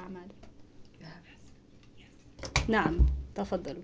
الأعمال. نعم، تفضلوا.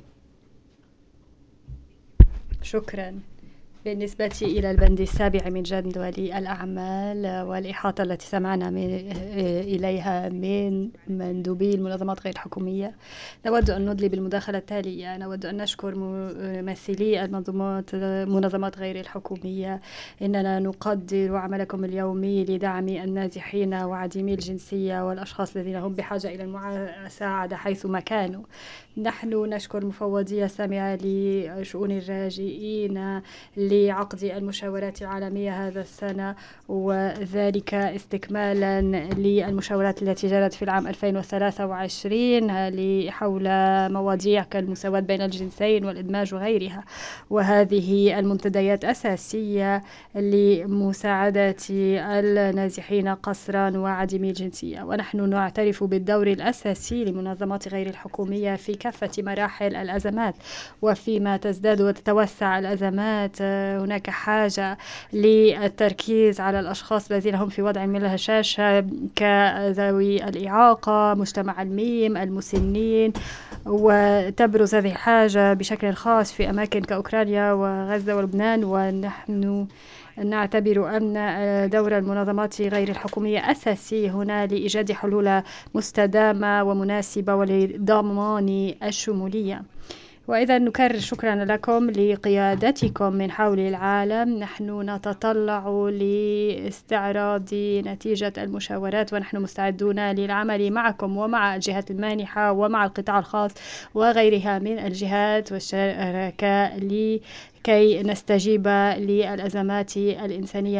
شكرا. بالنسبة إلى البند السابع من جدول الأعمال والإحاطة التي سمعنا إليها من مندوبي المنظمات غير الحكومية، نود أن ندلي بالمداخلة التالية. نود أن نشكر ممثلي المنظمات غير الحكومية. إننا نقدر عملكم اليومي لدعم النازحين وعديمي الجنسية والأشخاص الذين هم بحاجة إلى المساعدة حيثما كانوا. نحن نشكر المفوضية السامية لشؤون اللاجئين لعقد المشاورات العالمية هذا السنة، وذلك استكمالا للمشاورات التي جرت في العام 2023 حول مواضيع كالمساواة بين الجنسين والإدماج وغيرها. وهذه المنتديات أساسية لمساعدة النازحين قسرا وعديمي الجنسية. ونحن نعترف بالدور الأساسي لمنظمات غير الحكومية في كافة مراحل الأزمات، وفيما تزداد وتتوسع الأزمات هناك حاجة للتركيز على الأشخاص الذين هم في وضع من الهشاشة كذوي الإعاقة، مجتمع الميم، المسنين. وتبرز هذه الحاجة بشكل خاص في أماكن كأوكرانيا وغزة ولبنان. ونحن نعتبر أن دور المنظمات غير الحكومية أساسي هنا لإيجاد حلول مستدامة ومناسبة ولضمان الشمولية. وإذا نكرر شكرا لكم لقيادتكم من حول العالم. نحن نتطلع لاستعراض نتيجة المشاورات، ونحن مستعدون للعمل معكم ومع الجهات المانحة ومع القطاع الخاص وغيرها من الجهات والشركاء لكي نستجيب للأزمات الإنسانية